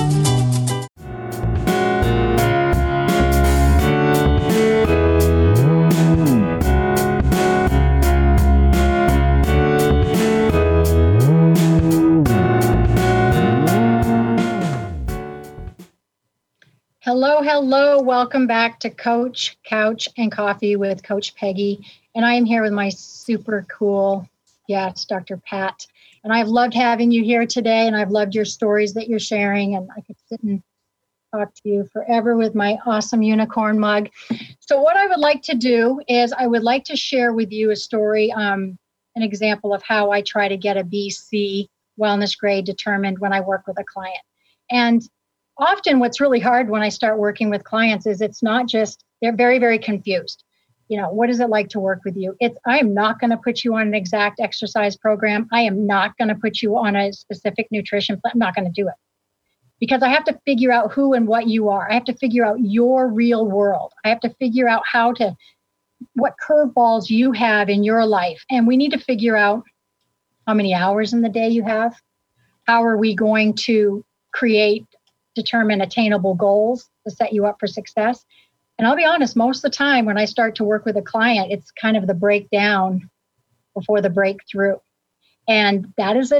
Hello. Welcome back to Coach, Couch, and Coffee with Coach Peggy. And I am here with my super cool guest, Dr. Pat. And I've loved having you here today, and I've loved your stories that you're sharing. And I could sit and talk to you forever with my awesome unicorn mug. So what I would like to do is I would like to share with you a story, an example of how I try to get a BC wellness grade determined when I work with a client. And often what's really hard when I start working with clients is it's not just, they're very, very confused. You know, what is it like to work with you? I am not going to put you on an exact exercise program. I am not going to put you on a specific nutrition plan. I'm not going to do it because I have to figure out who and what you are. I have to figure out your real world. I have to figure out what curveballs you have in your life. And we need to figure out how many hours in the day you have. How are we going to determine attainable goals to set you up for success? And I'll be honest, most of the time when I start to work with a client, it's kind of the breakdown before the breakthrough. And that is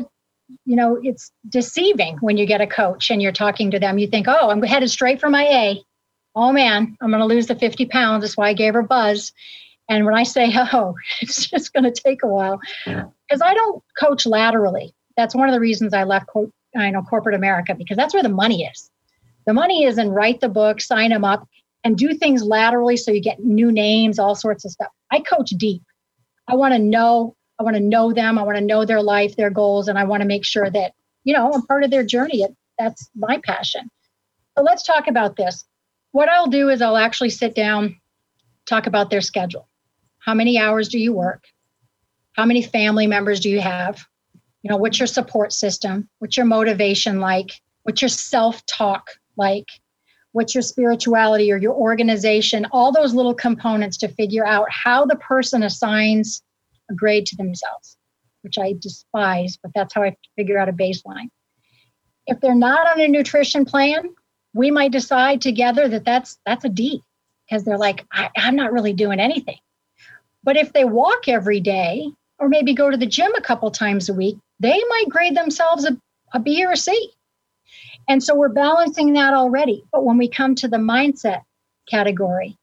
it's deceiving when you get a coach and you're talking to them. You think, oh, I'm headed straight for my A. Oh man, I'm going to lose the 50 pounds. That's why I gave her Buzz. And when I say, oh, it's just going to take a while because I don't coach laterally. That's one of the reasons I left corporate America, because that's where the money is. The money is in write the book, sign them up, and do things laterally so you get new names, all sorts of stuff. I coach deep. I want to know them. I want to know their life, their goals, and I want to make sure that, I'm part of their journey. That's my passion. So let's talk about this. What I'll do is I'll actually sit down, talk about their schedule. How many hours do you work? How many family members do you have? What's your support system? What's your motivation like? What's your self-talk like? What's your spirituality or your organization? All those little components to figure out how the person assigns a grade to themselves, which I despise, but that's how I figure out a baseline. If they're not on a nutrition plan, we might decide together that that's a D, because they're like, I'm not really doing anything. But if they walk every day, or maybe go to the gym a couple times a week, they might grade themselves a B or a C. And so we're balancing that already. But when we come to the mindset category,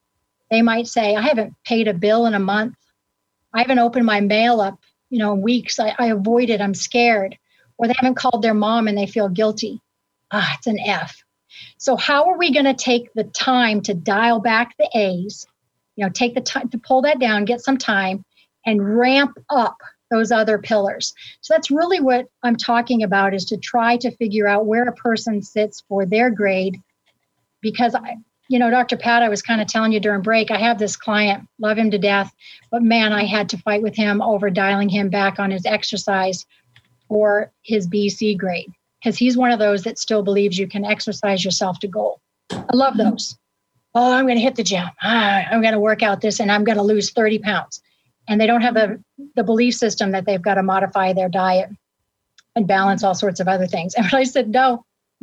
They might say, I haven't paid a bill in a month. I haven't opened my mail up, in weeks. I avoid it. I'm scared. Or they haven't called their mom and they feel guilty. It's an F. So how are we going to take the time to dial back the A's, take the time to pull that down, get some time, and ramp up those other pillars? So that's really what I'm talking about, is to try to figure out where a person sits for their grade. Because Dr. Pat, I was kind of telling you during break, I have this client, love him to death, but man, I had to fight with him over dialing him back on his exercise or his BC grade, because he's one of those that still believes you can exercise yourself to goal. I love those. Oh, I'm going to hit the gym. I'm going to work out this and I'm going to lose 30 pounds. And they don't have the belief system that they've got to modify their diet and balance all sorts of other things. And I said, no.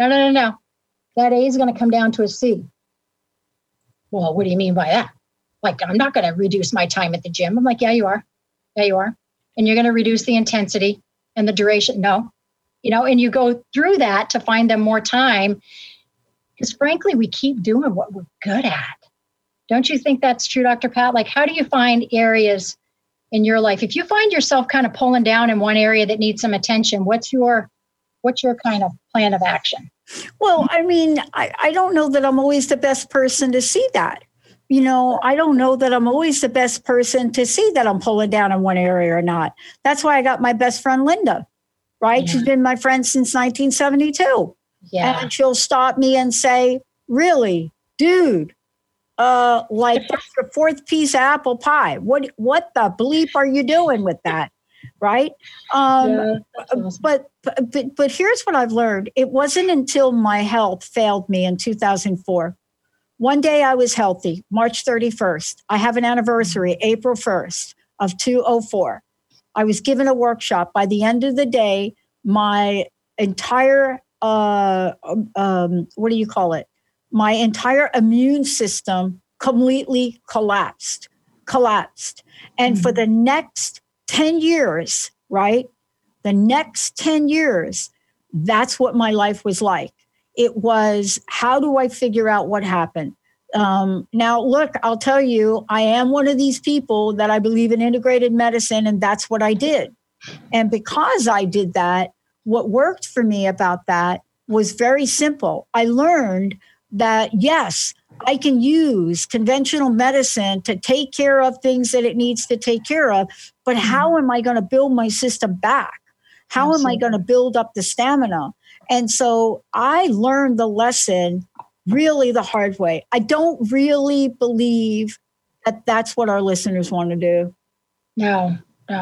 That A is going to come down to a C. Well, what do you mean by that? Like, I'm not going to reduce my time at the gym. I'm like, yeah, you are. And you're going to reduce the intensity and the duration. No, and you go through that to find them more time. Because frankly, we keep doing what we're good at. Don't you think that's true, Dr. Pat? Like, how do you find areas in your life? If you find yourself kind of pulling down in one area that needs some attention, what's your kind of plan of action? Well, I mean, I don't know that I'm always the best person to see that. I don't know that I'm always the best person to see that I'm pulling down in one area or not. That's why I got my best friend, Linda, right? Yeah. She's been my friend since 1972. Yeah. And she'll stop me and say, really, dude, like that's your fourth piece of apple pie. What the bleep are you doing with that? Right. But here's what I've learned. It wasn't until my health failed me in 2004. One day I was healthy, March 31st. I have an anniversary, April 1st of 2004. I was given a workshop. By the end of the day, my entire, my entire immune system completely collapsed. And for the next 10 years, right? The next 10 years, that's what my life was like. It was, how do I figure out what happened? Now, look, I'll tell you, I am one of these people that I believe in integrated medicine, and that's what I did. And because I did that, what worked for me about that was very simple. I learned that, yes, I can use conventional medicine to take care of things that it needs to take care of, but how am I going to build my system back? How am I going to build up the stamina? And so I learned the lesson really the hard way. I don't really believe that that's what our listeners want to do. No.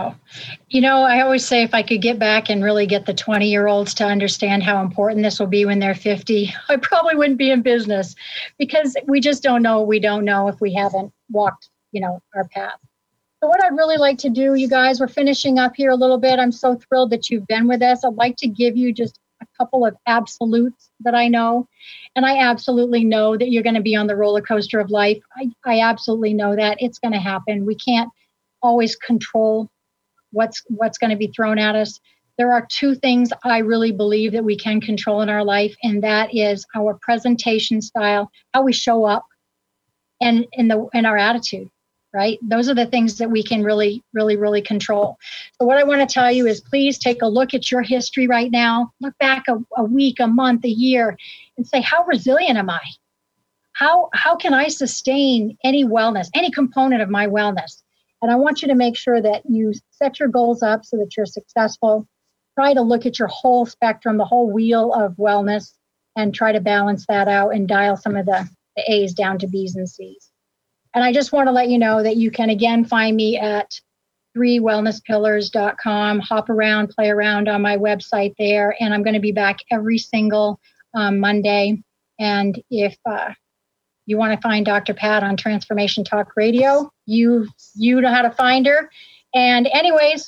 I always say if I could get back and really get the 20-year-olds to understand how important this will be when they're 50, I probably wouldn't be in business, because we just don't know what we don't know if we haven't walked, our path. So what I'd really like to do, you guys, we're finishing up here a little bit. I'm so thrilled that you've been with us. I'd like to give you just a couple of absolutes that I know. And I absolutely know that you're going to be on the roller coaster of life. I absolutely know that. It's going to happen. We can't always control what's going to be thrown at us. There are two things I really believe that we can control in our life, and that is our presentation style, how we show up, and our attitude, right? Those are the things that we can really, really, really control. So what I want to tell you is, please take a look at your history right now. Look back a week, a month, a year, and say, how resilient am I? How can I sustain any wellness, any component of my wellness? And I want you to make sure that you set your goals up so that you're successful. Try to look at your whole spectrum, the whole wheel of wellness, and try to balance that out and dial some of the A's down to B's and C's. And I just want to let you know that you can, again, find me at 3wellnesspillars.com. Hop around, play around on my website there. And I'm going to be back every single Monday. And if you want to find Dr. Pat on Transformation Talk Radio, you know how to find her. And anyways,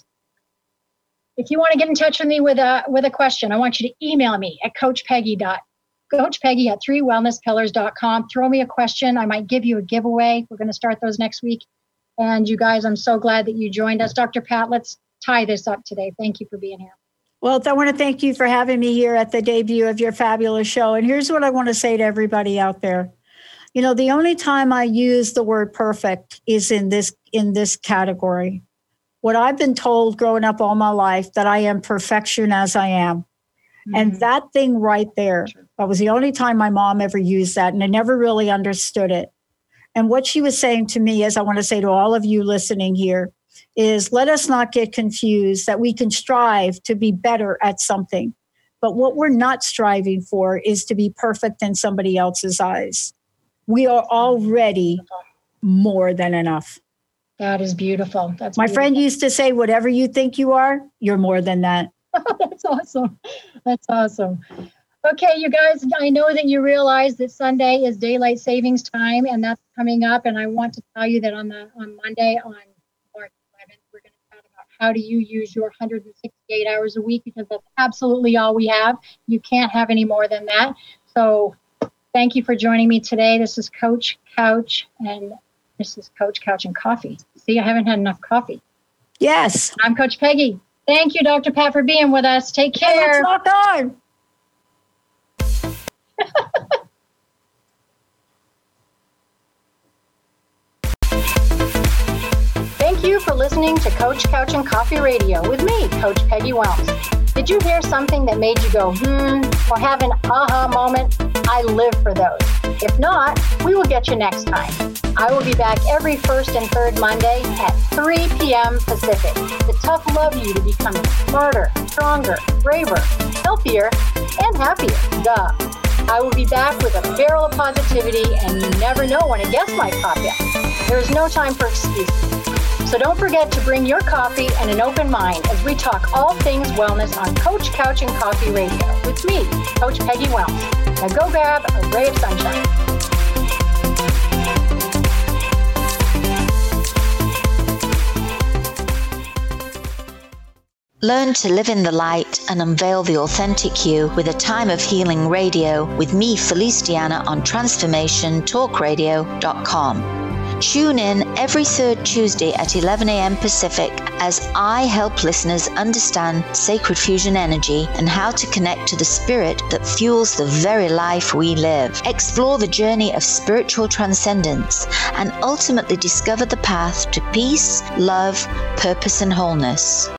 if you want to get in touch with me with a question, I want you to email me at coachpeggy at 3wellnesspillars.com. Throw me a question. I might give you a giveaway. We're going to start those next week. And you guys, I'm so glad that you joined us. Dr. Pat, let's tie this up today. Thank you for being here. Well, I want to thank you for having me here at the debut of your fabulous show. And here's what I want to say to everybody out there. You know, the only time I use the word perfect is in this category. What I've been told growing up all my life, that I am perfection as I am. Mm-hmm. And that thing right there, that was the only time my mom ever used that, and I never really understood it. And what she was saying to me, as I want to say to all of you listening here, is let us not get confused that we can strive to be better at something. But what we're not striving for is to be perfect in somebody else's eyes. We are already more than enough. That is beautiful. That's my friend used to say, whatever you think you are, you're more than that. That's awesome. That's awesome. Okay, you guys, I know that you realize that Sunday is daylight savings time, and that's coming up. And I want to tell you that on Monday, on March 11th, we're going to talk about how do you use your 168 hours a week, because that's absolutely all we have. You can't have any more than that. So thank you for joining me today. This is Coach Couch, and this is Coach Couch and Coffee. See, I haven't had enough coffee. Yes. I'm Coach Peggy. Thank you, Dr. Pat, for being with us. Take care. It's not on. Thank you for listening to Coach Couch and Coffee Radio with me, Coach Peggy Wellms. Did you hear something that made you go, or have an aha moment? I live for those. If not, we will get you next time. I will be back every first and third Monday at 3 p.m. Pacific. The tough love you to become smarter, stronger, braver, healthier, and happier. Duh. I will be back with a barrel of positivity, and you never know when a guest might pop in. There is no time for excuses. So don't forget to bring your coffee and an open mind as we talk all things wellness on Coach Couch and Coffee Radio with me, Coach Peggy Wellms. Now go grab a ray of sunshine. Learn to live in the light and unveil the authentic you with a time of healing radio with me, Feliciana, on transformationtalkradio.com. Tune in every third Tuesday at 11 a.m. Pacific as I help listeners understand sacred fusion energy and how to connect to the spirit that fuels the very life we live. Explore the journey of spiritual transcendence and ultimately discover the path to peace, love, purpose, and wholeness.